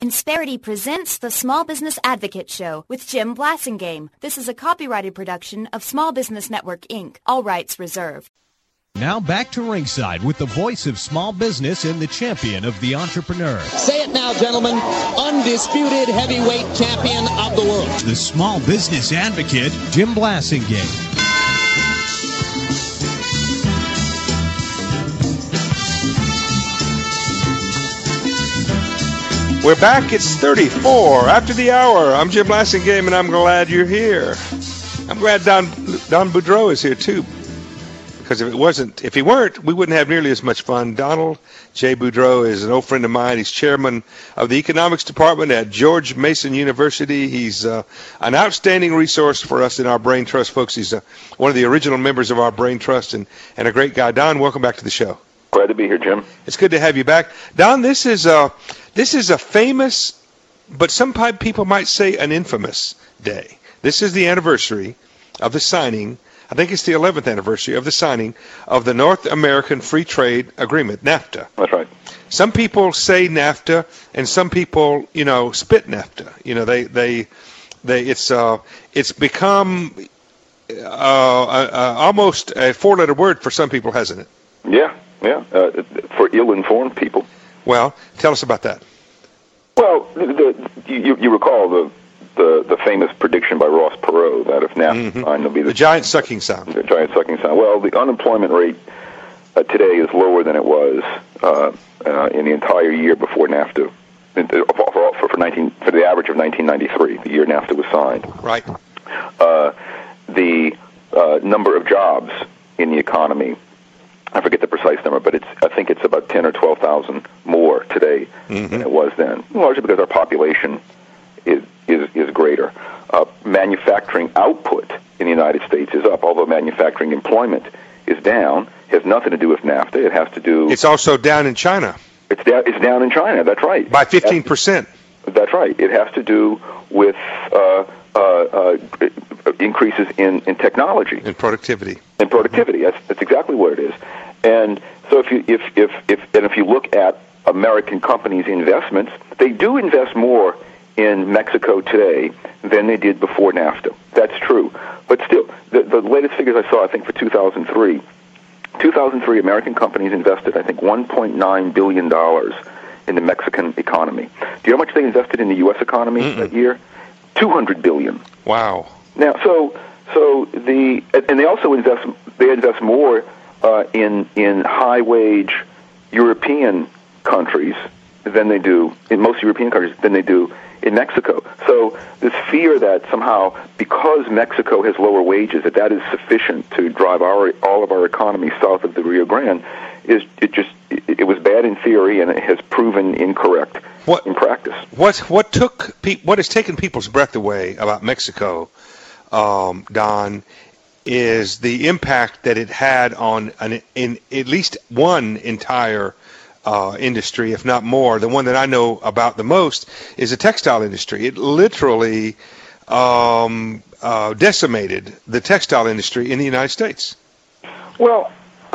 Insperity presents the Small Business Advocate Show with Jim Blasingame. This is a copyrighted production of Small Business Network, Inc. All rights reserved. Now back to ringside with the voice of small business and the champion of the entrepreneur. Say it now, gentlemen. Undisputed heavyweight champion of the world. The small business advocate, Jim Blasingame. We're back. It's 34 after the hour. I'm Jim Blasingame, and I'm glad you're here. I'm glad Don Boudreau is here, too. Because if he weren't, we wouldn't have nearly as much fun. Donald J. Boudreau is an old friend of mine. He's chairman of the economics department at George Mason University. He's an outstanding resource for us in our Brain Trust, folks. He's one of the original members of our Brain Trust and a great guy. Don, welcome back to the show. Glad to be here, Jim. It's good to have you back. Don, this is a famous, but some people might say an infamous day. This is the anniversary of the signing. I think it's the 11th anniversary of the signing of the North American Free Trade Agreement, NAFTA. That's right. Some people say NAFTA, and some people, spit NAFTA. It's become almost a four-letter word for some people, hasn't it? Yeah. For ill-informed people. Well, tell us about that. Well, you recall the famous prediction by Ross Perot that if NAFTA signed, there'll be the giant sucking sound. The giant sucking sound. Well, the unemployment rate today is lower than it was in the entire year before NAFTA, for the average of 1993, the year NAFTA was signed. Right. The number of jobs in the economy, I forget the precise number, but I think it's about 10 or 12,000 more today than it was then, largely because our population is greater. Manufacturing output in the United States is up, although manufacturing employment is down. It has nothing to do with NAFTA. It has to do... It's also down in China. It's down in China, that's right. By 15%. That's right. It has to do with increases in technology. And productivity. And productivity. That's exactly what it is. And so if you look at American companies' investments, they do invest more in Mexico today than they did before NAFTA. That's true. But still, the latest figures I saw, I think for 2003, American companies invested, I think, $1.9 billion in the Mexican economy. Do you know how much they invested in the U.S. economy that year? $200 billion. Wow. Now, and they also invest more in high-wage European countries than they do in most European countries than they do in Mexico. So this fear that somehow because Mexico has lower wages that is sufficient to drive all of our economy south of the Rio Grande it was bad in theory and it has proven incorrect in practice. What has taken people's breath away about Mexico, Don, is the impact that it had on in at least one entire industry, if not more. The one that I know about the most is the textile industry. It literally decimated the textile industry in the United States. Well,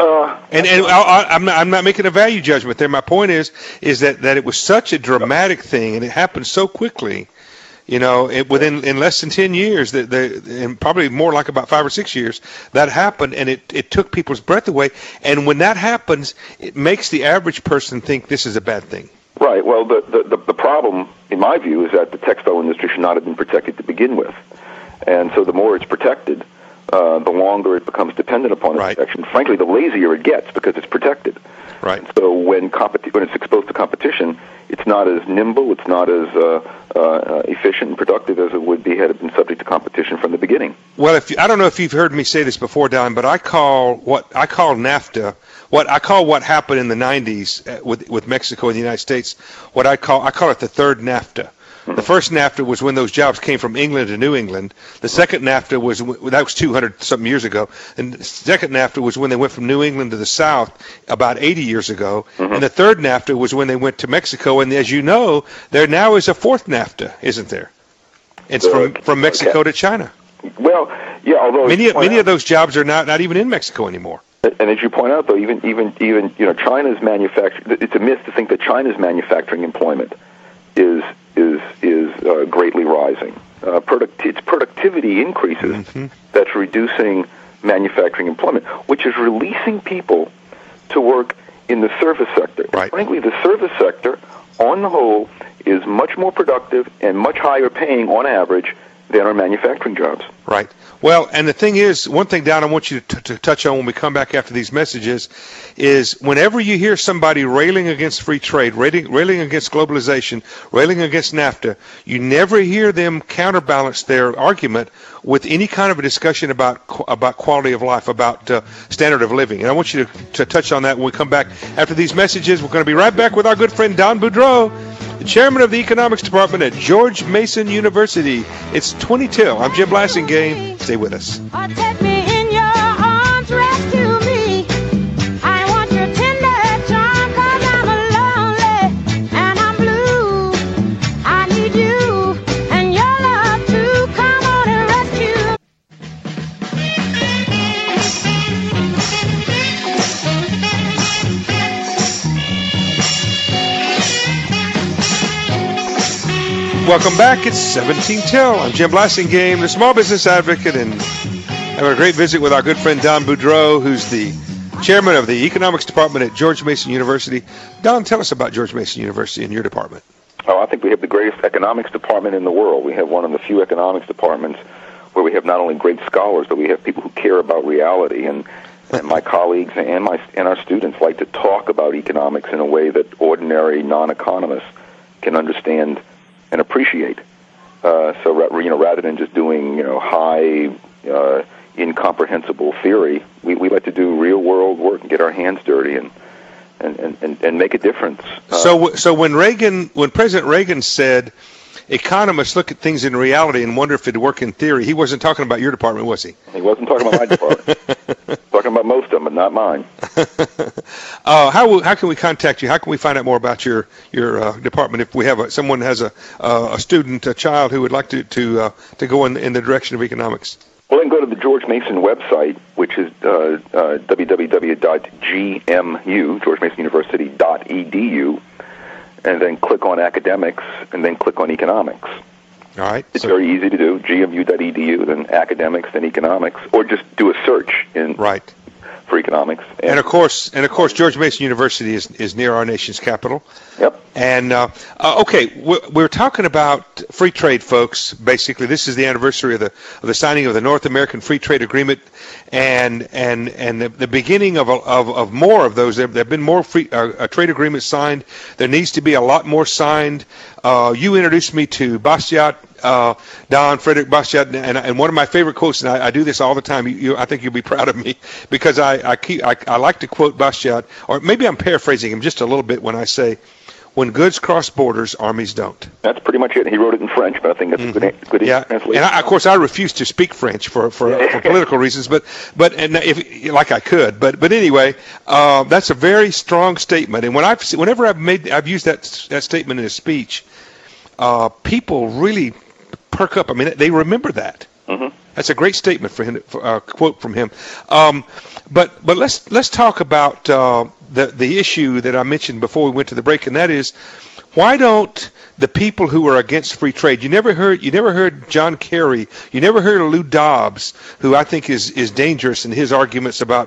I'm not making a value judgment there. My point is that it was such a dramatic thing, and it happened so quickly. Within less than 10 years, and probably more like about 5 or 6 years, that happened, and it took people's breath away. And when that happens, it makes the average person think this is a bad thing. Right. Well, the problem, in my view, is that the textile industry should not have been protected to begin with. And so the more it's protected, the longer it becomes dependent upon its protection. Frankly, the lazier it gets because it's protected. Right. And so when it's exposed to competition, it's not as nimble, it's not as efficient and productive as it would be had it been subject to competition from the beginning. Well, I don't know if you've heard me say this before, Don, but I call NAFTA, what happened in the 90s with Mexico and the United States, I call it the third NAFTA. The first NAFTA was when those jobs came from England to New England. The second NAFTA was 200-something years ago. And the second NAFTA was when they went from New England to the South about 80 years ago. And the third NAFTA was when they went to Mexico. And as you know, there now is a fourth NAFTA, isn't there? It's from Mexico to China. Well, yeah, although many of those jobs are not even in Mexico anymore. And as you point out, though, even China's manufacturing. It's a myth to think that China's manufacturing employment is greatly rising. It's productivity increases that's reducing manufacturing employment, which is releasing people to work in the service sector. Right. Frankly, the service sector, on the whole, is much more productive and much higher paying on average than our manufacturing jobs. Right. Well, and the thing is, one thing, Don, I want you to touch on when we come back after these messages is whenever you hear somebody railing against free trade, railing against globalization, railing against NAFTA, you never hear them counterbalance their argument with any kind of a discussion about quality of life, about standard of living. And I want you to touch on that when we come back after these messages. We're going to be right back with our good friend Don Boudreaux, the chairman of the economics department at George Mason University. It's 20 till. I'm Jim Blasingame. Stay with us. Take me in your arms, rescue me. I want your tender charm, 'cause I'm lonely and I'm blue. I need you and your love to come on and rescue. Welcome back. It's 17 till. I'm Jim Blasingame, the small business advocate, and having a great visit with our good friend Don Boudreaux, who's the chairman of the economics department at George Mason University. Don, tell us about George Mason University and your department. Oh, I think we have the greatest economics department in the world. We have one of the few economics departments where we have not only great scholars, but we have people who care about reality. And my colleagues and our students like to talk about economics in a way that ordinary non-economists can understand and appreciate. So rather than just doing high, incomprehensible theory, we like to do real world work and get our hands dirty and make a difference. So when President Reagan said economists look at things in reality and wonder if it'd work in theory, he wasn't talking about your department, was he? He wasn't talking about my department. Talking about most of them, but not mine. How can we contact you? How can we find out more about your department if we have someone has a student, a child who would like to go in the direction of economics? Well, then go to the George Mason website, which is www.gmu, georgemasonuniversity.edu, and then click on academics, and then click on economics. All right. It's very easy to do, gmu.edu, then academics, then economics, or just do a search for economics. And of course, George Mason University is near our nation's capital. Yep. And okay, we're talking about free trade, folks. Basically, this is the anniversary of the signing of the North American Free Trade Agreement, and the beginning of more of those. There have been more free trade agreements signed. There needs to be a lot more signed. You introduced me to Bastiat, Don Frederick Bastiat, and one of my favorite quotes, and I do this all the time. I think you'll be proud of me because I like to quote Bastiat, or maybe I'm paraphrasing him just a little bit when I say, "When goods cross borders, armies don't." That's pretty much it. He wrote it in French, but I think that's a good translation. And of course, I refuse to speak French for political reasons, but I could. But anyway, that's a very strong statement. And whenever I've used that statement in a speech, people really perk up. I mean, they remember that. Mm-hmm. That's a great statement for him, quote from him. But let's talk about the issue that I mentioned before we went to the break, and that is, why don't the people who are against free trade? You never heard John Kerry. You never heard of Lou Dobbs, who I think is dangerous in his arguments about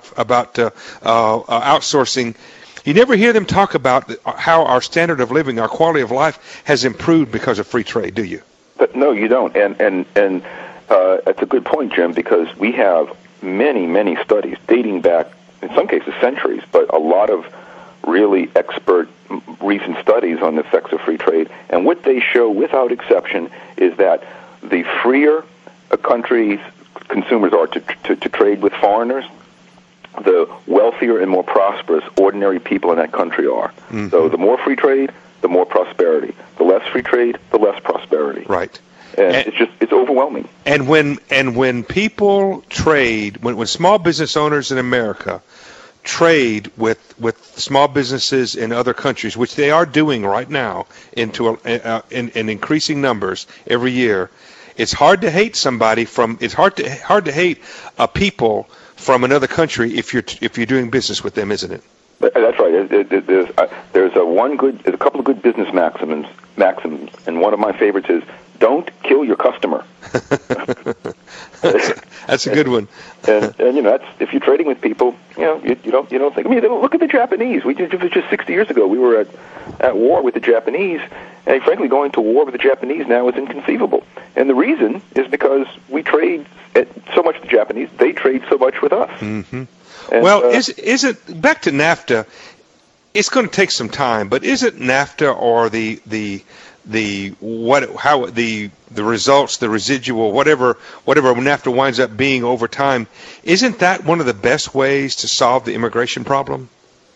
outsourcing. You never hear them talk about how our standard of living, our quality of life, has improved because of free trade, do you? But no, you don't. And that's a good point, Jim, because we have many studies dating back, in some cases, centuries, but a lot of really expert recent studies on the effects of free trade. And what they show, without exception, is that the freer a country's consumers are to trade with foreigners, the wealthier and more prosperous ordinary people in that country are. Mm-hmm. So the more free trade, the more prosperity. The less free trade, the less prosperity. Right. And it's overwhelming. And when people trade, when small business owners in America trade with small businesses in other countries, which they are doing right now in increasing numbers every year, it's hard to hate somebody it's hard to hate a people from another country if you're doing business with them, isn't it? That's right. There's a couple of good business maxims, and one of my favorites is don't kill your customer. That's a good one. and that's, if you're trading with people, you don't think. I mean, look at the Japanese. Just 60 years ago, we were at war with the Japanese, and frankly, going to war with the Japanese now is inconceivable. And the reason is because we trade so much with the Japanese; they trade so much with us. Mm-hmm. And, well, is it back to NAFTA? It's going to take some time, but is it NAFTA or the results, the residual, whatever NAFTA winds up being over time? Isn't that one of the best ways to solve the immigration problem?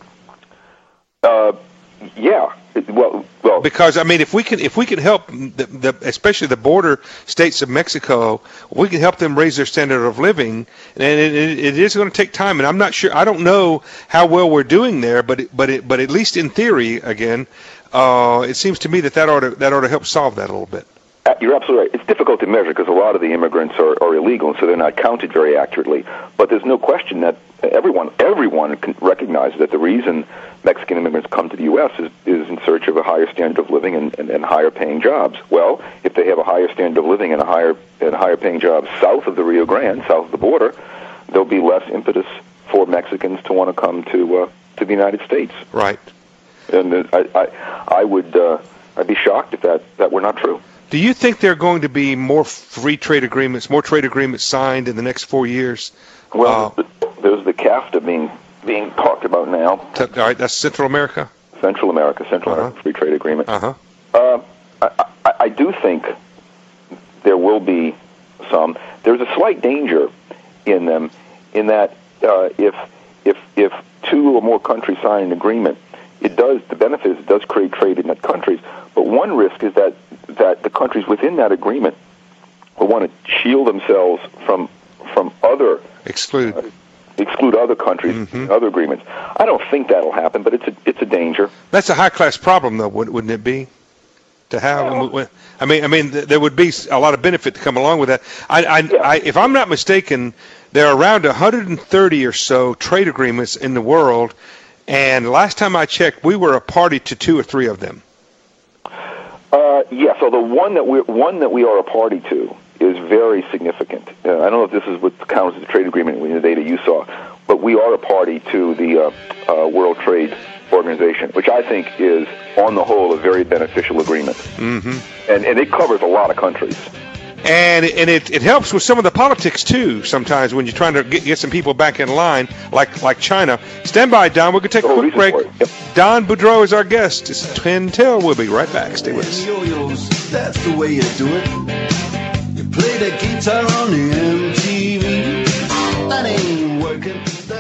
Yeah. Well, because I mean, if we can help especially the border states of Mexico, we can help them raise their standard of living, and it is going to take time. And I'm not sure. I don't know how well we're doing there, but at least in theory, again, it seems to me that ought to help solve that a little bit. You're absolutely right. It's difficult to measure because a lot of the immigrants are illegal, so they're not counted very accurately. But there's no question that everyone can recognize that the reason Mexican immigrants come to the U.S. is in search of a higher standard of living and higher paying jobs. Well, if they have a higher standard of living and higher paying jobs south of the Rio Grande, south of the border, there'll be less impetus for Mexicans to want to come to the United States. Right. And I'd be shocked if that were not true. Do you think there are going to be more trade agreements signed in the next 4 years? Well, there's the CAFTA being talked about now. All right, that's Central America? Central America Free Trade Agreement. Uh-huh. I do think there will be some. There's a slight danger in them, in that if two or more countries sign an agreement, the benefit is it does create trade in that countries. But one risk is that the countries within that agreement will want to shield themselves from other exclude other countries in other agreements. I don't think that'll happen, but it's a danger. That's a high class problem, though, wouldn't it be? To have, I mean, there would be a lot of benefit to come along with that. If I'm not mistaken, there are around 130 or so trade agreements in the world, and last time I checked, we were a party to 2 or 3 of them. So the one that we are a party to is very significant. I don't know if this is what counts as a trade agreement in the data you saw, but we are a party to the World Trade Organization, which I think is, on the whole, a very beneficial agreement. Mm-hmm. And it covers a lot of countries. And it helps with some of the politics, too, sometimes when you're trying to get some people back in line, like China. Stand by, Don. We're going to take a quick break. Yep. Don Boudreau is our guest. This is Twin Tail. We'll be right back. Stay with us. Yo-yos, that's the way you do it. You play the guitar on the MTV. That ain't working.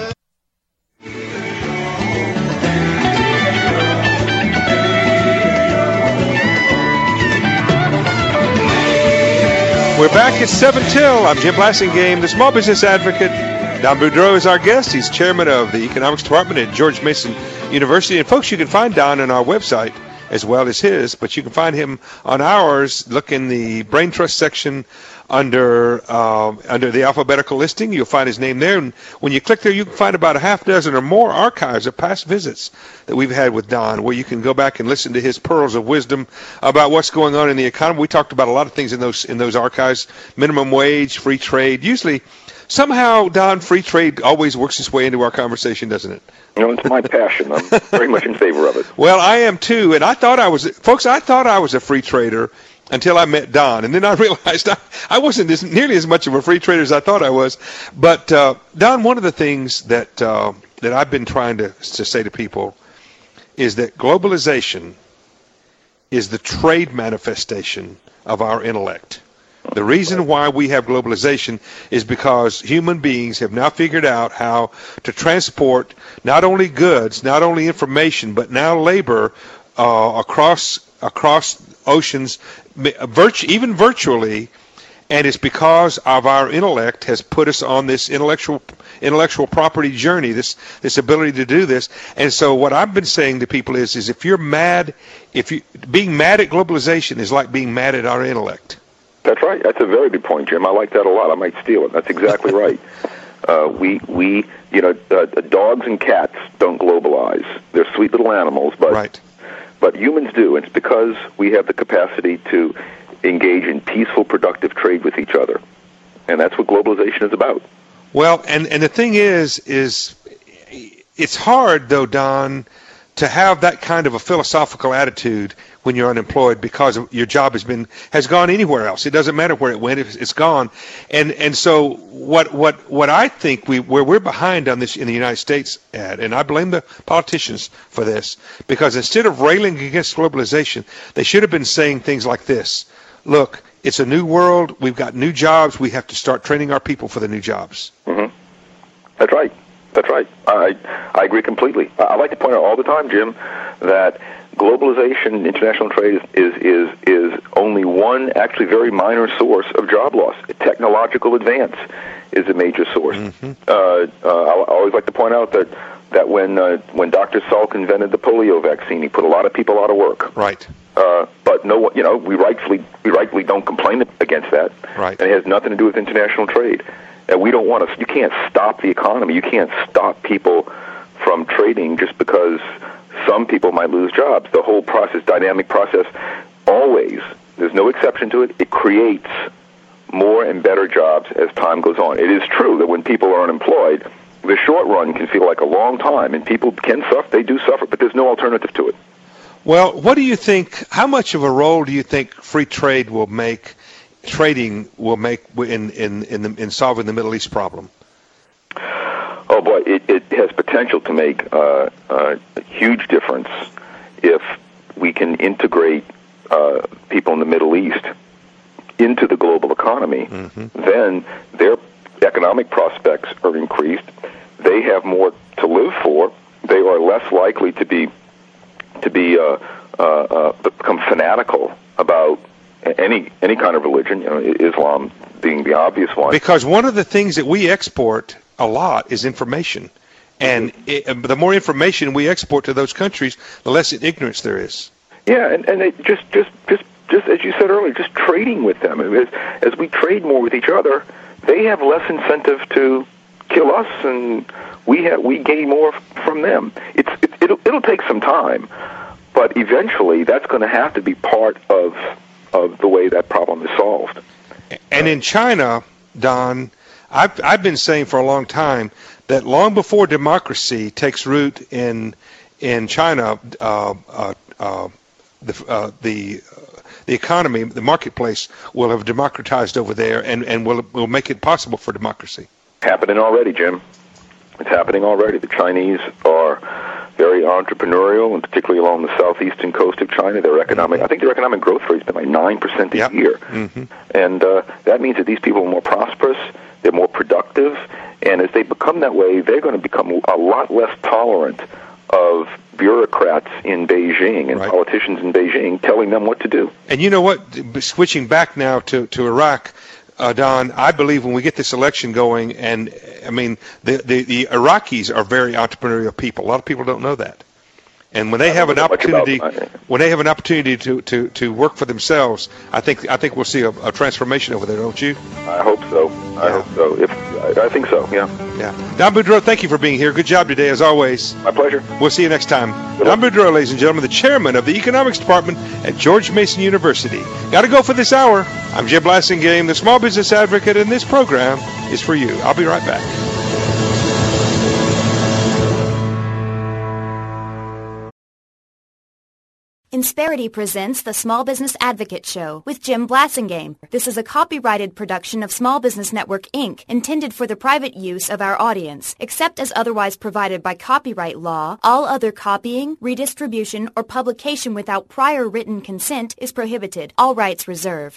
We're back at 7 Till. I'm Jim Blasingame, the Small Business Advocate. Don Boudreau is our guest. He's chairman of the Economics Department at George Mason University. And, folks, you can find Don on our website as well as his, but you can find him on ours. Look in the Brain Trust section under the alphabetical listing. You'll find his name there. And when you click there, you can find about a half dozen or more archives of past visits that we've had with Don, where you can go back and listen to his pearls of wisdom about what's going on in the economy. We talked about a lot of things in those archives: minimum wage, free trade. Usually, somehow, Don, free trade always works its way into our conversation, doesn't it? It's my passion. I'm very much in favor of it. Well, I am too, and I thought I was a free trader until I met Don, and then I realized I wasn't nearly as much of a free trader as I thought I was. But Don, one of the things that I've been trying to say to people is that globalization is the trade manifestation of our intellect. The reason why we have globalization is because human beings have now figured out how to transport not only goods, not only information, but now labor across oceans, even virtually, and it's because of our intellect has put us on this intellectual property journey, this ability to do this. And so what I've been saying to people is if you're mad, being mad at globalization is like being mad at our intellect. That's right. That's a very good point, Jim. I like that a lot. I might steal it. That's exactly right. Dogs and cats don't globalize. They're sweet little animals, but right. But humans do. It's because we have the capacity to engage in peaceful, productive trade with each other. And that's what globalization is about. Well, and the thing is it's hard, though, Don, to have that kind of a philosophical attitude when you're unemployed because your job has gone anywhere else. It doesn't matter where it went; it's gone. And so what I think where we're behind on this in the United States, and I blame the politicians for this, because instead of railing against globalization, they should have been saying things like this: look, it's a new world. We've got new jobs. We have to start training our people for the new jobs. Mm-hmm. That's right. That's right. I agree completely. I like to point out all the time, Jim, that globalization, international trade is only one, actually very minor source of job loss. Technological advance is a major source. Mm-hmm. I always like to point out that when Dr. Salk invented the polio vaccine, he put a lot of people out of work. Right. But no, we rightfully don't complain against that. Right. And it has nothing to do with international trade. And we don't want to. You can't stop the economy. You can't stop people from trading just because some people might lose jobs. The whole process, dynamic process, always, there's no exception to it, it creates more and better jobs as time goes on. It is true that when people are unemployed, the short run can feel like a long time, and people can suffer. They do suffer, but there's no alternative to it. Well, what do you think, how much of a role do you think free trade will make, trading will make in solving the Middle East problem? Oh boy, it has potential to make a huge difference if we can integrate people in the Middle East into the global economy. Mm-hmm. Then their economic prospects are increased. They have more to live for. They are less likely to become fanatical about any kind of religion, Islam being the obvious one. Because one of the things that we export a lot is information, and the more information we export to those countries, the less ignorance there is. Yeah, and they just as you said earlier, just trading with them. As we trade more with each other, they have less incentive to kill us, and we gain more from them. It'll take some time, but eventually that's going to have to be part of the way that problem is solved. And in China, Don, I've been saying for a long time that long before democracy takes root in China, the economy, the marketplace will have democratized over there, and will make it possible for democracy. Happening already, Jim. It's happening already. The Chinese are very entrepreneurial, and particularly along the southeastern coast of China. I think their economic growth rate has been like 9% a year. Mm-hmm. And that means that these people are more prosperous, they're more productive, and as they become that way, they're going to become a lot less tolerant of bureaucrats in Beijing and politicians in Beijing telling them what to do. And you know what? Switching back now to Iraq, Don, I believe when we get this election going, and I mean the Iraqis are very entrepreneurial people. A lot of people don't know that. And when they have an opportunity, to work for themselves, I think we'll see a transformation over there, don't you? I hope so. I hope so. I think so. Yeah. Yeah. Don Boudreaux, thank you for being here. Good job today, as always. My pleasure. We'll see you next time. Don Boudreaux, ladies and gentlemen, the chairman of the economics department at George Mason University. Got to go for this hour. I'm Jim Blasingame, the small business advocate, and this program is for you. I'll be right back. Insperity presents the Small Business Advocate Show with Jim Blasingame. This is a copyrighted production of Small Business Network, Inc., intended for the private use of our audience. Except as otherwise provided by copyright law, all other copying, redistribution, or publication without prior written consent is prohibited. All rights reserved.